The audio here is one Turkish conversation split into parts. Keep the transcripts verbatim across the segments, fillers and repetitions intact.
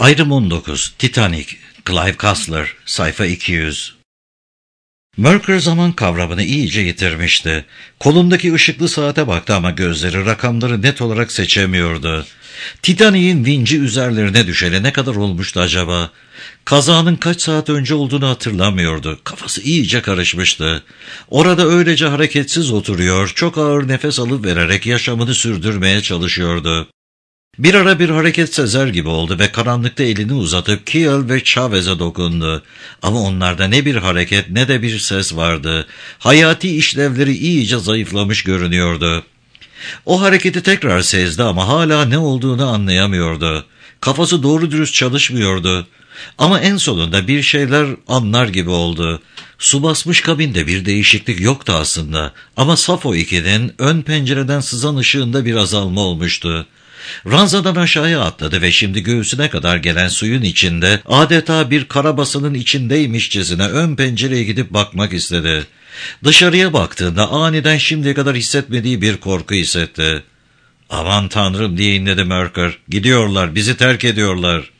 Ayrım on dokuz. Titanic. Clive Cussler. Sayfa iki yüz. Merker zaman kavramını iyice yitirmişti. Kolundaki ışıklı saate baktı ama gözleri rakamları net olarak seçemiyordu. Titanic'in vinci üzerlerine düşeli ne kadar olmuştu acaba? Kazanın kaç saat önce olduğunu hatırlamıyordu. Kafası iyice karışmıştı. Orada öylece hareketsiz oturuyor, çok ağır nefes alıp vererek yaşamını sürdürmeye çalışıyordu. Bir ara bir hareket sezer gibi oldu ve karanlıkta elini uzatıp Kiel ve Chavez'e dokundu. Ama onlarda ne bir hareket ne de bir ses vardı. Hayati işlevleri iyice zayıflamış görünüyordu. O hareketi tekrar sezdi ama hala ne olduğunu anlayamıyordu. Kafası doğru dürüst çalışmıyordu. Ama en sonunda bir şeyler anlar gibi oldu. Su basmış kabinde bir değişiklik yoktu aslında. Ama Safo ikinin ön pencereden sızan ışığında bir azalma olmuştu. Ranzadan aşağıya atladı ve şimdi göğsüne kadar gelen suyun içinde adeta bir karabasanın içindeymişçesine ön pencereye gidip bakmak istedi. Dışarıya baktığında aniden şimdiye kadar hissetmediği bir korku hissetti. "Aman tanrım" diye inledi Merker. "Gidiyorlar, bizi terk ediyorlar."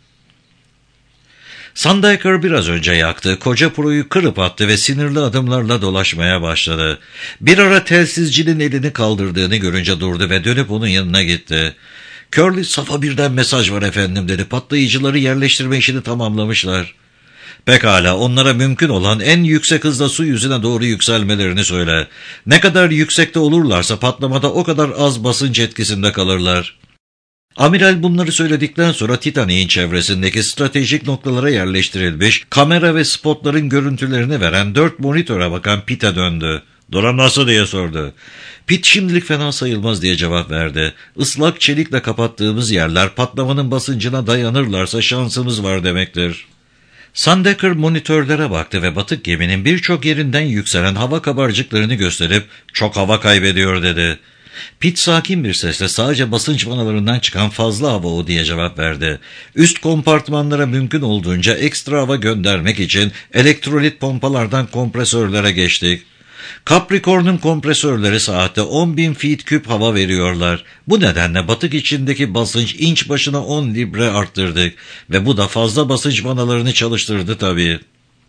Sandaker biraz önce yaktığı koca puroyu kırıp attı ve sinirli adımlarla dolaşmaya başladı. Bir ara telsizcinin elini kaldırdığını görünce durdu ve dönüp onun yanına gitti. "Curly, Safa birden mesaj var efendim" dedi. "Patlayıcıları yerleştirme işini tamamlamışlar." "Pekala, onlara mümkün olan en yüksek hızla su yüzüne doğru yükselmelerini söyle. Ne kadar yüksekte olurlarsa patlamada o kadar az basınç etkisinde kalırlar." Amiral bunları söyledikten sonra Titanic'in çevresindeki stratejik noktalara yerleştirilmiş kamera ve spotların görüntülerini veren dört monitöre bakan Pitt'e döndü. "Durum nasıl?" diye sordu. Pitt "Şimdilik fena sayılmaz" diye cevap verdi. "Islak çelikle kapattığımız yerler patlamanın basıncına dayanırlarsa şansımız var demektir." Sandaker monitörlere baktı ve batık geminin birçok yerinden yükselen hava kabarcıklarını gösterip "Çok hava kaybediyor" dedi. Pitt sakin bir sesle "Sadece basınç vanalarından çıkan fazla hava o" diye cevap verdi. "Üst kompartmanlara mümkün olduğunca ekstra hava göndermek için elektrolit pompalardan kompresörlere geçtik. Capricorn'un kompresörleri saatte on bin feet küp hava veriyorlar. Bu nedenle batık içindeki basınç inç başına on libre arttırdık ve bu da fazla basınç vanalarını çalıştırdı tabii."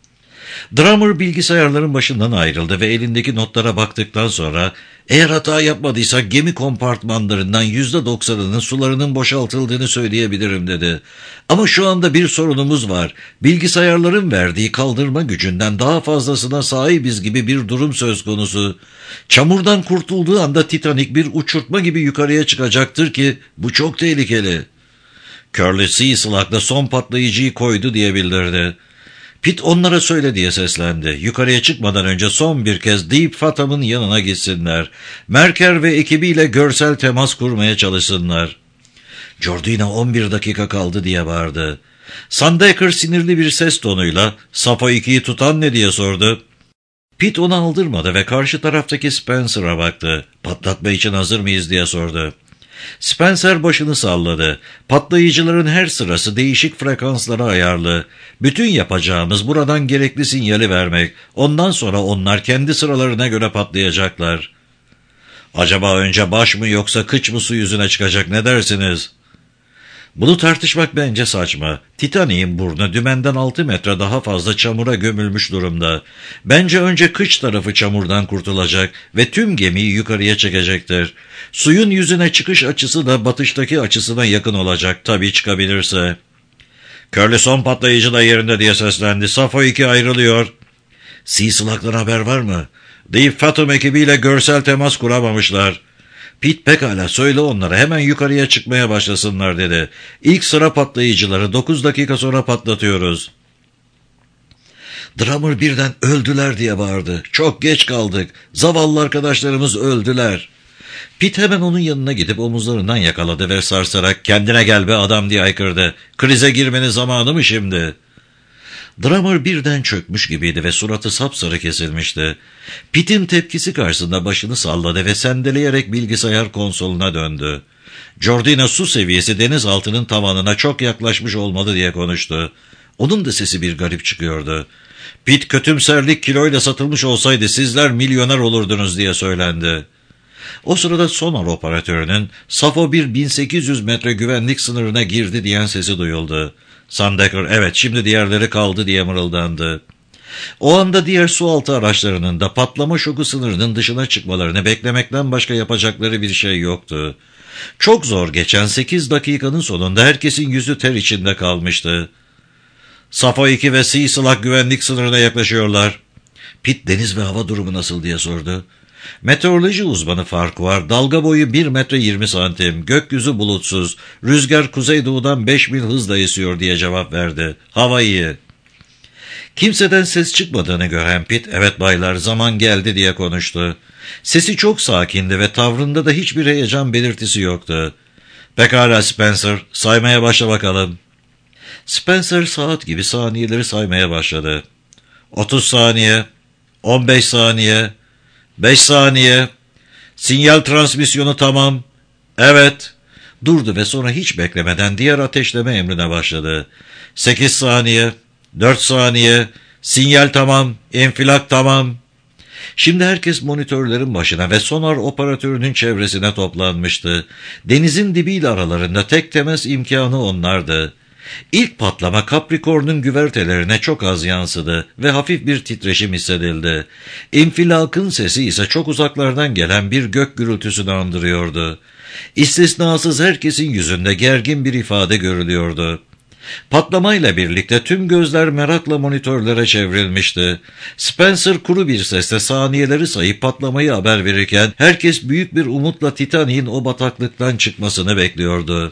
Drummer bilgisayarların başından ayrıldı ve elindeki notlara baktıktan sonra "Eğer hata yapmadıysak gemi kompartmanlarından yüzde doksanının sularının boşaltıldığını söyleyebilirim" dedi. "Ama şu anda bir sorunumuz var. Bilgisayarların verdiği kaldırma gücünden daha fazlasına sahibiz gibi bir durum söz konusu. Çamurdan kurtulduğu anda Titanic bir uçurtma gibi yukarıya çıkacaktır ki bu çok tehlikeli." "Curly Sea Slug'da son patlayıcıyı koydu" diye bildirdi. Pitt "Onlara söyle" diye seslendi. "Yukarıya çıkmadan önce son bir kez Deep Fathom'un yanına gitsinler. Merker ve ekibiyle görsel temas kurmaya çalışsınlar." "Jordina on bir dakika kaldı" diye bağırdı. Sandaker sinirli bir ses tonuyla "Safa ikiyi tutan ne?" diye sordu. Pitt onu aldırmadı ve karşı taraftaki Spencer'a baktı. "Patlatma için hazır mıyız?" diye sordu. Spencer başını salladı. "Patlayıcıların her sırası değişik frekanslara ayarlı. Bütün yapacağımız buradan gerekli sinyali vermek. Ondan sonra onlar kendi sıralarına göre patlayacaklar." "Acaba önce baş mı yoksa kıç mı su yüzüne çıkacak, ne dersiniz?" "Bunu tartışmak bence saçma. Titanic'in burnu dümenden altı metre daha fazla çamura gömülmüş durumda. Bence önce kıç tarafı çamurdan kurtulacak ve tüm gemiyi yukarıya çekecektir. Suyun yüzüne çıkış açısı da batıştaki açısına yakın olacak, tabii çıkabilirse." "Curly son patlayıcı da yerinde" diye seslendi. "Safo iki ayrılıyor." "Sea Slug'dan haber var mı?" "Deep Fathom ekibiyle görsel temas kuramamışlar." Pitt "Pekala, söyle onlara hemen yukarıya çıkmaya başlasınlar" dedi. "İlk sıra patlayıcıları dokuz dakika sonra patlatıyoruz." Drummer birden "Öldüler" diye bağırdı. "Çok geç kaldık. Zavallı arkadaşlarımız öldüler." Pitt hemen onun yanına gidip omuzlarından yakaladı ve sarsarak "Kendine gel be adam" diye haykırdı. "Krize girmenin zamanı mı şimdi?" Drummer birden çökmüş gibiydi ve suratı sapsarı kesilmişti. Pitt'in tepkisi karşısında başını salladı ve sendeleyerek bilgisayar konsoluna döndü. "Jordina su seviyesi denizaltının tavanına çok yaklaşmış olmalı" diye konuştu. Onun da sesi bir garip çıkıyordu. "Pitt kötümserlik kiloyla satılmış olsaydı sizler milyoner olurdunuz" diye söylendi. O sırada sonar operatörünün Safo bir bin sekiz yüz metre güvenlik sınırına girdi diyen sesi duyuldu. Sandaker evet şimdi diğerleri kaldı diye mırıldandı. O anda diğer sualtı araçlarının da patlama şoku sınırının dışına çıkmalarını beklemekten başka yapacakları bir şey yoktu. Çok zor geçen sekiz dakikanın sonunda herkesin yüzü ter içinde kalmıştı. Safo iki ve Sea Slug güvenlik sınırına yaklaşıyorlar. Pitt deniz ve hava durumu nasıl diye sordu. Meteoroloji uzmanı Farquhar dalga boyu bir metre yirmi santim, gökyüzü bulutsuz, rüzgar kuzeydoğudan beş mil hızla esiyor diye cevap verdi. Hava iyi. Kimseden ses çıkmadığını gören Pitt, evet baylar zaman geldi diye konuştu. Sesi çok sakindi ve tavrında da hiçbir heyecan belirtisi yoktu. Pekala Spencer, saymaya başla bakalım. Spencer saat gibi saniyeleri saymaya başladı. otuz saniye, on beş saniye, beş saniye, sinyal transmisyonu tamam, evet. Durdu ve sonra hiç beklemeden diğer ateşleme emrine başladı. sekiz saniye, dört saniye, sinyal tamam, infilak tamam. Şimdi herkes monitörlerin başına ve sonar operatörünün çevresine toplanmıştı. Denizin dibiyle aralarında tek temas imkanı onlardı. İlk patlama Capricorn'un güvertelerine çok az yansıdı ve hafif bir titreşim hissedildi. İnfilakın sesi ise çok uzaklardan gelen bir gök gürültüsünü andırıyordu. İstisnasız herkesin yüzünde gergin bir ifade görülüyordu. Patlamayla birlikte tüm gözler merakla monitörlere çevrilmişti. Spencer kuru bir sesle saniyeleri sayıp patlamayı haber verirken herkes büyük bir umutla Titanic'in o bataklıktan çıkmasını bekliyordu.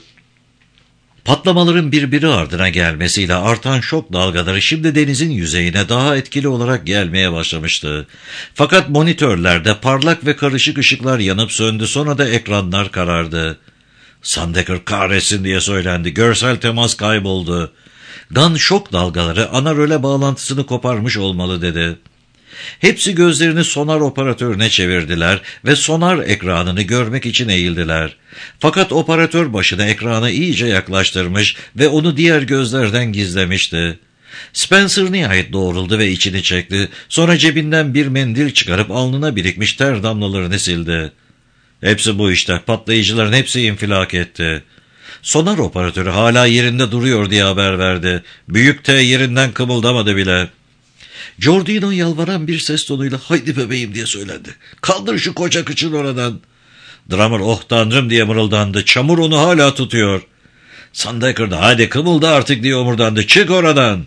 Patlamaların birbiri ardına gelmesiyle artan şok dalgaları şimdi denizin yüzeyine daha etkili olarak gelmeye başlamıştı. Fakat monitörlerde parlak ve karışık ışıklar yanıp söndü, sonra da ekranlar karardı. Sandaker kahretsin diye söylendi. Görsel temas kayboldu. Gunn şok dalgaları ana röle bağlantısını koparmış olmalı dedi. Hepsi gözlerini sonar operatörüne çevirdiler ve sonar ekranını görmek için eğildiler. Fakat operatör başını ekrana iyice yaklaştırmış ve onu diğer gözlerden gizlemişti. Spencer nihayet doğruldu ve içini çekti. Sonra cebinden bir mendil çıkarıp alnına birikmiş ter damlalarını sildi. Hepsi bu işte. Patlayıcıların hepsi infilak etti. Sonar operatörü hala yerinde duruyor diye haber verdi. Büyük T yerinden kımıldamadı bile. Giordino yalvaran bir ses tonuyla haydi bebeğim diye söylendi. Kaldır şu koca kıçın oradan. Drummer oh tanrım diye mırıldandı. Çamur onu hala tutuyor. Sandaker da hadi kımılda artık diye omurdandı. Çık oradan.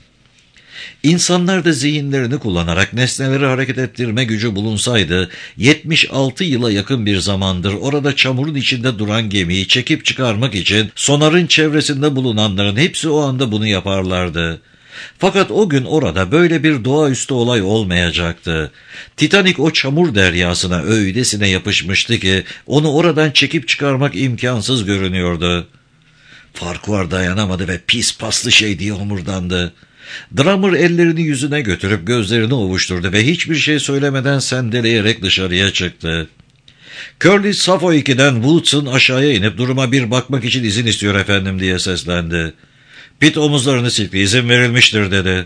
İnsanlar da zihinlerini kullanarak nesneleri hareket ettirme gücü bulunsaydı, yetmiş altı yıla yakın bir zamandır orada çamurun içinde duran gemiyi çekip çıkarmak için sonarın çevresinde bulunanların hepsi o anda bunu yaparlardı. Fakat o gün orada böyle bir doğaüstü olay olmayacaktı. Titanic o çamur deryasına öylesine yapışmıştı ki onu oradan çekip çıkarmak imkansız görünüyordu. Farquhar dayanamadı ve pis paslı şey diye homurdandı. Drummer ellerini yüzüne götürüp gözlerini ovuşturdu ve hiçbir şey söylemeden sendeleyerek dışarıya çıktı. Curly Safo iki'den Woods'un aşağıya inip duruma bir bakmak için izin istiyor efendim diye seslendi. Pitt omuzlarını silkti, izin verilmiştir dedi.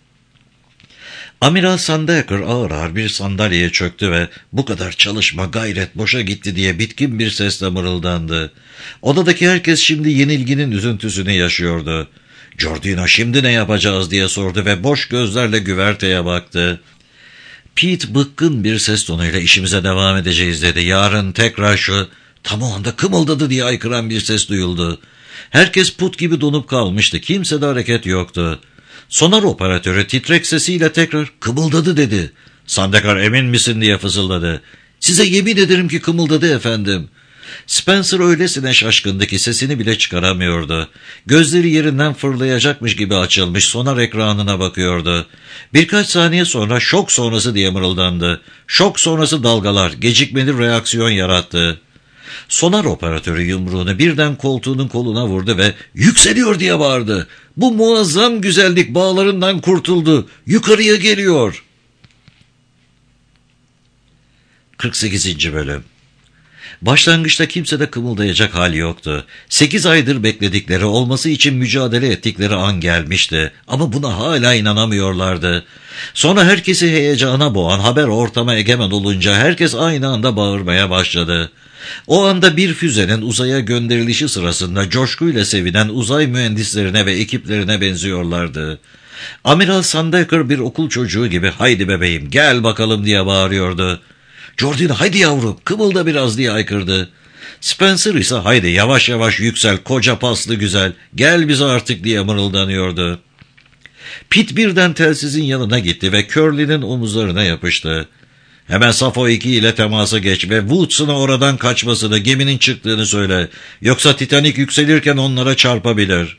Amiral Sandaker ağır ağır bir sandalyeye çöktü ve bu kadar çalışma gayret boşa gitti diye bitkin bir sesle mırıldandı. Odadaki herkes şimdi yenilginin üzüntüsünü yaşıyordu. Giordino şimdi ne yapacağız diye sordu ve boş gözlerle güverteye baktı. Pete bıkkın bir ses tonuyla işimize devam edeceğiz dedi. Yarın tekrar şu... Tam o anda kımıldadı diye aykıran bir ses duyuldu. Herkes put gibi donup kalmıştı. Kimsede hareket yoktu. Sonar operatörü titrek sesiyle tekrar kımıldadı dedi. Sandaker emin misin diye fısıldadı. Size yemin ederim ki kımıldadı efendim. Spencer öylesine şaşkındı ki sesini bile çıkaramıyordu. Gözleri yerinden fırlayacakmış gibi açılmış sonar ekranına bakıyordu. Birkaç saniye sonra şok sonrası diye mırıldandı. Şok sonrası dalgalar gecikmeli reaksiyon yarattı. Sonar operatörü yumruğunu birden koltuğunun koluna vurdu ve yükseliyor diye bağırdı. Bu muazzam güzellik bağlarından kurtuldu. Yukarıya geliyor. kırk sekizinci bölüm. Başlangıçta kimsede kımıldayacak hal yoktu. Sekiz aydır bekledikleri, olması için mücadele ettikleri an gelmişti. Ama buna hala inanamıyorlardı. Sonra herkesi heyecana boğan haber ortama egemen olunca herkes aynı anda bağırmaya başladı. O anda bir füzenin uzaya gönderilişi sırasında coşkuyla sevinen uzay mühendislerine ve ekiplerine benziyorlardı. Amiral Sandaker bir okul çocuğu gibi "Haydi bebeğim, gel bakalım" diye bağırıyordu. Jordina "Haydi yavrum, kımılda biraz" diye haykırdı. Spencer ise "Haydi yavaş yavaş yüksel, koca paslı güzel, gel bize artık" diye mırıldanıyordu. Pit birden telsizin yanına gitti ve Curly'nin omuzlarına yapıştı. "Hemen Safo iki ile temasa geç ve Woods'una oradan kaçmasını, geminin çıktığını söyle. Yoksa Titanic yükselirken onlara çarpabilir."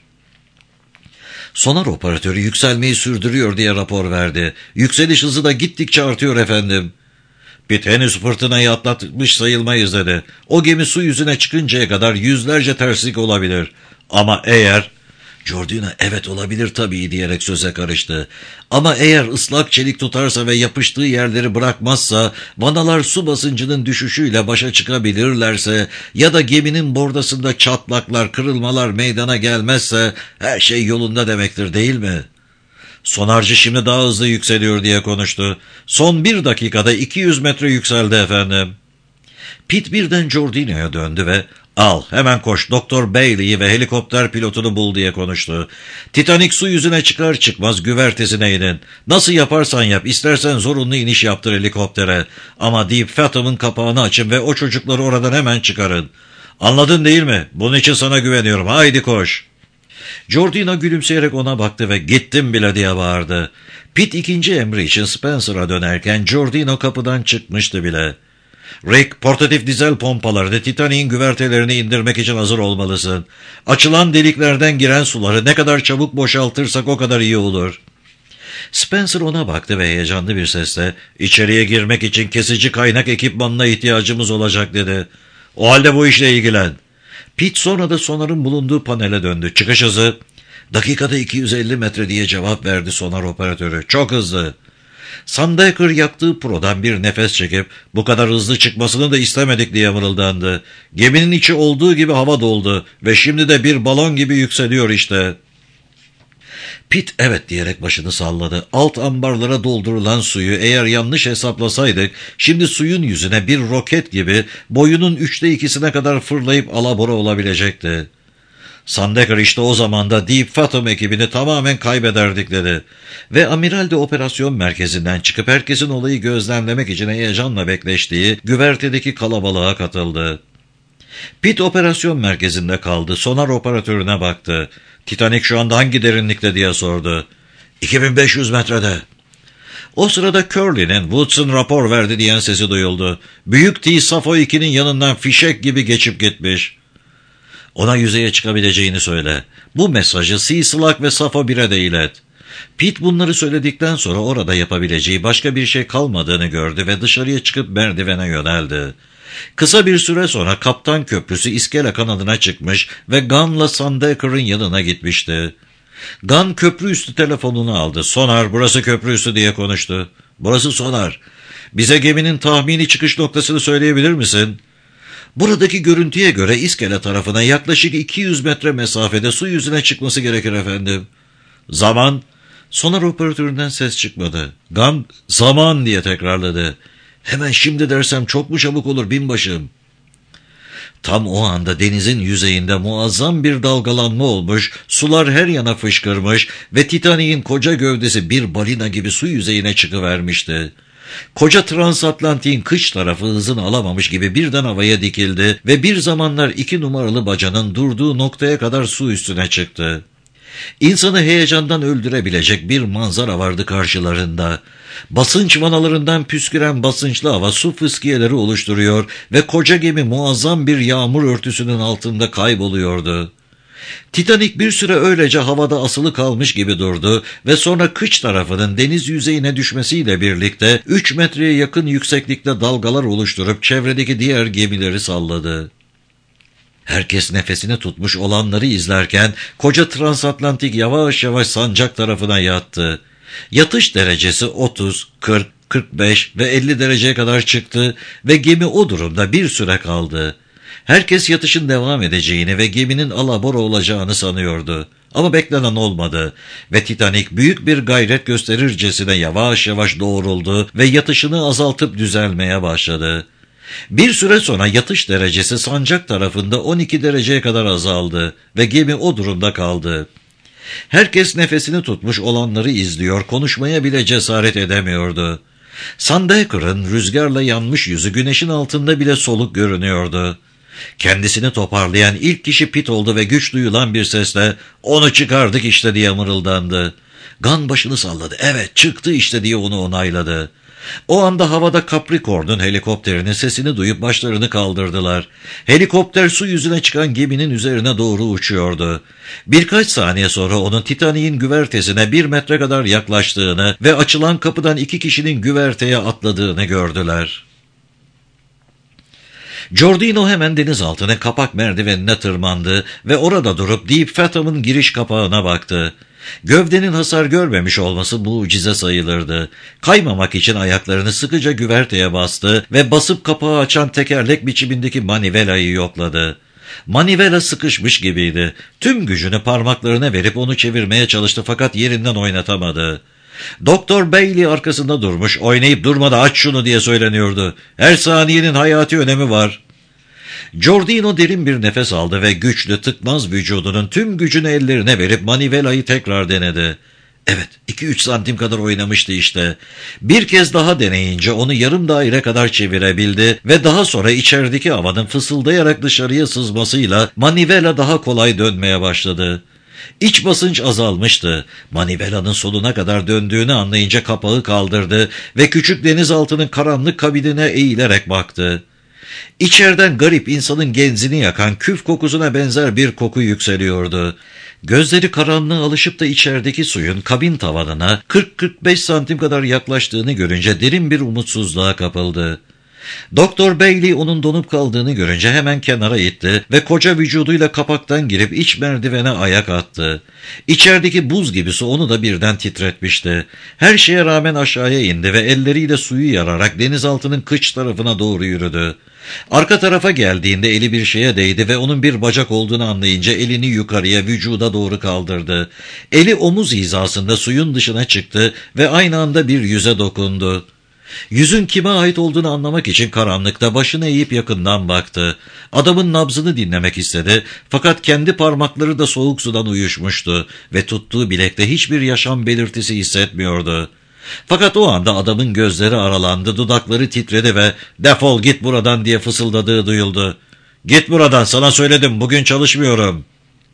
Sonar operatörü "Yükselmeyi sürdürüyor" diye rapor verdi. "Yükseliş hızı da gittikçe artıyor efendim." Pit "Henüz fırtınayı atlatmış sayılmayız" dedi. "O gemi su yüzüne çıkıncaya kadar yüzlerce terslik olabilir. Ama eğer..." Jordina "Evet olabilir tabii" diyerek söze karıştı. "Ama eğer ıslak çelik tutarsa ve yapıştığı yerleri bırakmazsa, vanalar su basıncının düşüşüyle başa çıkabilirlerse ya da geminin bordasında çatlaklar, kırılmalar meydana gelmezse her şey yolunda demektir, değil mi?" "Sonarcı şimdi daha hızlı yükseliyor" diye konuştu. "Son bir dakikada iki yüz metre yükseldi efendim." Pit birden Jordina'ya döndü ve "Al, hemen koş, Doktor Bailey'i ve helikopter pilotunu bul" diye konuştu. "Titanic su yüzüne çıkar çıkmaz güvertesine inin. Nasıl yaparsan yap, istersen zorunlu iniş yaptır helikoptere. Ama Deep Fathom'un kapağını açın ve o çocukları oradan hemen çıkarın. Anladın değil mi? Bunun için sana güveniyorum, haydi koş." Jordina gülümseyerek ona baktı ve "Gittim bile" diye bağırdı. Pit ikinci emri için Spencer'a dönerken Jordina kapıdan çıkmıştı bile. "Rick, portatif dizel pompalarını Titanic'in güvertelerini indirmek için hazır olmalısın. Açılan deliklerden giren suları ne kadar çabuk boşaltırsak o kadar iyi olur." Spencer ona baktı ve heyecanlı bir sesle "İçeriye girmek için kesici kaynak ekipmanına ihtiyacımız olacak" dedi. "O halde bu işle ilgilen." Pit sonra da sonarın bulunduğu panele döndü. "Çıkış hızı." "Dakikada iki yüz elli metre" diye cevap verdi sonar operatörü. "Çok hızlı." Sandaker yaktığı prodan bir nefes çekip "Bu kadar hızlı çıkmasını da istemedik" diye mırıldandı. "Geminin içi olduğu gibi hava doldu ve şimdi de bir balon gibi yükseliyor işte." Pit "Evet" diyerek başını salladı. Alt ambarlara doldurulan suyu eğer yanlış hesaplasaydık, şimdi suyun yüzüne bir roket gibi boyunun üçte ikisine kadar fırlayıp alabora olabilecekti. Sandaker "İşte o zaman da Deep Fathom ekibini tamamen kaybederdik" dedi. Ve amiral de operasyon merkezinden çıkıp herkesin olayı gözlemlemek için heyecanla bekleştiği güvertedeki kalabalığa katıldı. Pit operasyon merkezinde kaldı. Sonar operatörüne baktı. "Titanic şu anda hangi derinlikte?" diye sordu. iki bin beş yüz metrede. O sırada Curly'nin "Woodson rapor verdi" diyen sesi duyuldu. "Büyük T Safo ikinin yanından fişek gibi geçip gitmiş. Ona yüzeye çıkabileceğini söyle. Bu mesajı Sea Slug ve Safo bire de ilet." Pit bunları söyledikten sonra orada yapabileceği başka bir şey kalmadığını gördü ve dışarıya çıkıp merdivene yöneldi. Kısa bir süre sonra Kaptan Köprüsü iskele kanadına çıkmış ve Gunn'la Sandaker'ın yanına gitmişti. Gunn köprü üstü telefonunu aldı. "Sonar, burası köprü üstü" diye konuştu. "Burası sonar. Bize geminin tahmini çıkış noktasını söyleyebilir misin?" "Buradaki görüntüye göre iskele tarafına yaklaşık iki yüz metre mesafede su yüzüne çıkması gerekir efendim." "Zaman?" Sonar operatöründen ses çıkmadı. Gunn "Zaman" diye tekrarladı. "Hemen şimdi dersem çok mu çabuk olur binbaşım?" Tam o anda denizin yüzeyinde muazzam bir dalgalanma olmuş, sular her yana fışkırmış ve Titanic'in koca gövdesi bir balina gibi su yüzeyine çıkıvermişti. Koca transatlantik'in kıç tarafı hızını alamamış gibi birden havaya dikildi ve bir zamanlar iki numaralı bacanın durduğu noktaya kadar su üstüne çıktı. İnsanı heyecandan öldürebilecek bir manzara vardı karşılarında. Basınç vanalarından püsküren basınçlı hava su fıskiyeleri oluşturuyor ve koca gemi muazzam bir yağmur örtüsünün altında kayboluyordu. Titanic bir süre öylece havada asılı kalmış gibi durdu ve sonra kıç tarafının deniz yüzeyine düşmesiyle birlikte üç metreye yakın yükseklikte dalgalar oluşturup çevredeki diğer gemileri salladı. Herkes nefesini tutmuş olanları izlerken koca transatlantik yavaş yavaş sancak tarafına yattı. Yatış derecesi otuz, kırk, kırk beş ve elli dereceye kadar çıktı ve gemi o durumda bir süre kaldı. Herkes yatışın devam edeceğini ve geminin alabora olacağını sanıyordu. Ama beklenen olmadı ve Titanic büyük bir gayret gösterircesine yavaş yavaş doğruldu ve yatışını azaltıp düzelmeye başladı. Bir süre sonra yatış derecesi sancak tarafında on iki dereceye kadar azaldı ve gemi o durumda kaldı. Herkes nefesini tutmuş olanları izliyor, konuşmaya bile cesaret edemiyordu. Sandaker'ın rüzgarla yanmış yüzü güneşin altında bile soluk görünüyordu. Kendisini toparlayan ilk kişi Pit oldu ve güç duyulan bir sesle "Onu çıkardık işte" diye mırıldandı. Gunn başını salladı. "Evet, çıktı işte" diye onu onayladı. O anda havada Capricorn'un helikopterinin sesini duyup başlarını kaldırdılar. Helikopter su yüzüne çıkan geminin üzerine doğru uçuyordu. Birkaç saniye sonra onun Titanic'in güvertesine bir metre kadar yaklaştığını ve açılan kapıdan iki kişinin güverteye atladığını gördüler. Giordino hemen denizaltının kapak merdivenine tırmandı ve orada durup Deep Fathom'un giriş kapağına baktı. Gövdenin hasar görmemiş olması mucize sayılırdı. Kaymamak için ayaklarını sıkıca güverteye bastı ve basıp kapağı açan tekerlek biçimindeki manivelayı yokladı. Manivela sıkışmış gibiydi. Tüm gücünü parmaklarına verip onu çevirmeye çalıştı fakat yerinden oynatamadı. Doktor Bailey arkasında durmuş, "Oynayıp durma da aç şunu" diye söyleniyordu. "Her saniyenin hayati önemi var." Giordino derin bir nefes aldı ve güçlü, tıkmaz vücudunun tüm gücünü ellerine verip manivelayı tekrar denedi. Evet, iki üç santim kadar oynamıştı işte. Bir kez daha deneyince onu yarım daire kadar çevirebildi ve daha sonra içerideki havanın fısıldayarak dışarıya sızmasıyla manivela daha kolay dönmeye başladı. İç basınç azalmıştı. Manivelanın sonuna kadar döndüğünü anlayınca kapağı kaldırdı ve küçük denizaltının karanlık kabinine eğilerek baktı. İçeriden garip, insanın genzini yakan küf kokusuna benzer bir koku yükseliyordu. Gözleri karanlığa alışıp da içerideki suyun kabin tavanına kırk kırk beş santim kadar yaklaştığını görünce derin bir umutsuzluğa kapıldı. Doktor Bailey onun donup kaldığını görünce hemen kenara itti ve koca vücuduyla kapaktan girip iç merdivene ayak attı. İçerideki buz gibi su onu da birden titretmişti. Her şeye rağmen aşağıya indi ve elleriyle suyu yararak denizaltının kıç tarafına doğru yürüdü. Arka tarafa geldiğinde eli bir şeye değdi ve onun bir bacak olduğunu anlayınca elini yukarıya, vücuda doğru kaldırdı. Eli omuz hizasında suyun dışına çıktı ve aynı anda bir yüze dokundu. Yüzün kime ait olduğunu anlamak için karanlıkta başını eğip yakından baktı. Adamın nabzını dinlemek istedi fakat kendi parmakları da soğuk sudan uyuşmuştu ve tuttuğu bilekte hiçbir yaşam belirtisi hissetmiyordu. Fakat o anda adamın gözleri aralandı, dudakları titredi ve "Defol git buradan" diye fısıldadığı duyuldu. "Git buradan, sana söyledim, bugün çalışmıyorum."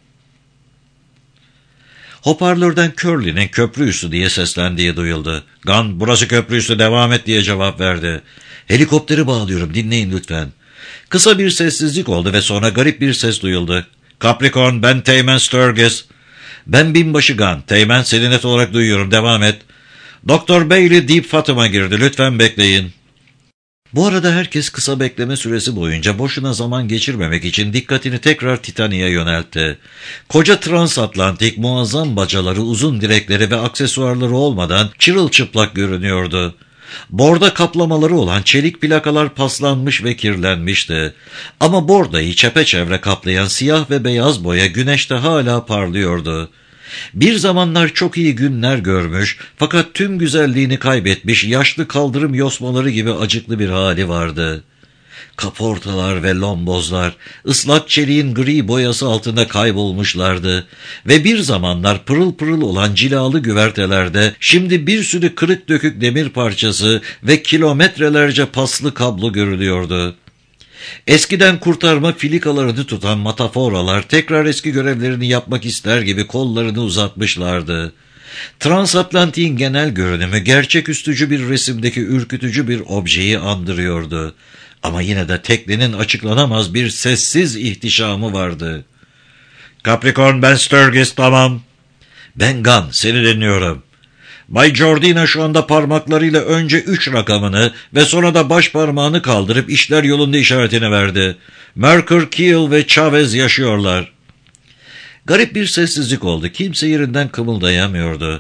Hoparlörden Curly'nin "Köprü üstü" diye seslendiği duyuldu. "Gunn, burası köprü üstü, devam et" diye cevap verdi. "Helikopteri bağlıyorum, dinleyin lütfen." Kısa bir sessizlik oldu ve sonra garip bir ses duyuldu. "Capricorn, ben Teğmen Sturgis." "Ben binbaşı Gunn. Teğmen, seni net olarak duyuyorum, devam et." "Doktor Bailey Deep Fathom'a girdi, lütfen bekleyin." Bu arada herkes kısa bekleme süresi boyunca boşuna zaman geçirmemek için dikkatini tekrar Titanic'e yöneltti. Koca transatlantik muazzam bacaları, uzun direkleri ve aksesuarları olmadan çırılçıplak görünüyordu. Borda kaplamaları olan çelik plakalar paslanmış ve kirlenmişti. Ama bordayı çepeçevre kaplayan siyah ve beyaz boya güneşte hala parlıyordu. Bir zamanlar çok iyi günler görmüş fakat tüm güzelliğini kaybetmiş yaşlı kaldırım yosmaları gibi acıklı bir hali vardı. Kaportalar ve lombozlar ıslak çeliğin gri boyası altında kaybolmuşlardı ve bir zamanlar pırıl pırıl olan cilalı güvertelerde şimdi bir sürü kırık dökük demir parçası ve kilometrelerce paslı kablo görülüyordu. Eskiden kurtarma filikalarını tutan mataforalar tekrar eski görevlerini yapmak ister gibi kollarını uzatmışlardı. Transatlantik'in genel görünümü gerçeküstücü bir resimdeki ürkütücü bir objeyi andırıyordu. Ama yine de teknenin açıklanamaz bir sessiz ihtişamı vardı. "Capricorn, ben Sturgis, tamam." "Ben Gunn, seni dinliyorum." Bay Giordino şu anda parmaklarıyla önce üç rakamını ve sonra da baş parmağını kaldırıp işler yolunda işaretini verdi. "Merkur, Keel ve Chavez yaşıyorlar." Garip bir sessizlik oldu. Kimse yerinden kımıldayamıyordu.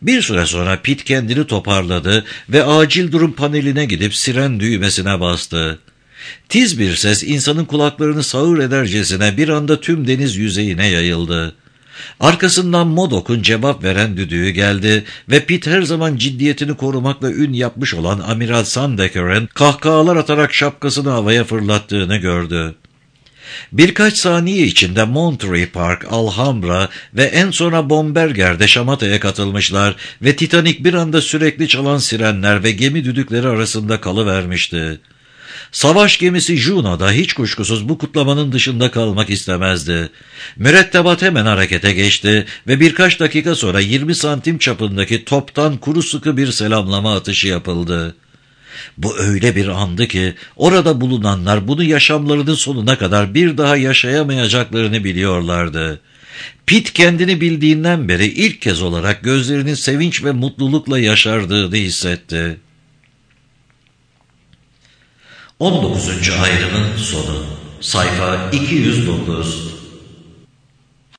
Bir süre sonra Pete kendini toparladı ve acil durum paneline gidip siren düğmesine bastı. Tiz bir ses insanın kulaklarını sağır edercesine bir anda tüm deniz yüzeyine yayıldı. Arkasından Modoc'un cevap veren düdüğü geldi ve Pete her zaman ciddiyetini korumakla ün yapmış olan Amiral Sandeker'in kahkahalar atarak şapkasını havaya fırlattığını gördü. Birkaç saniye içinde Monterey Park, Alhambra ve en sonra Bomberger'de şamataya katılmışlar ve Titanic bir anda sürekli çalan sirenler ve gemi düdükleri arasında kalıvermişti. Savaş gemisi Juno da hiç kuşkusuz bu kutlamanın dışında kalmak istemezdi. Mürettebat hemen harekete geçti ve birkaç dakika sonra yirmi santim çapındaki toptan kuru sıkı bir selamlama atışı yapıldı. Bu öyle bir andı ki orada bulunanlar bunu yaşamlarının sonuna kadar bir daha yaşayamayacaklarını biliyorlardı. Pete kendini bildiğinden beri ilk kez olarak gözlerinin sevinç ve mutlulukla yaşardığını hissetti. on dokuzuncu ayrımın sonu. Sayfa iki yüz dokuz.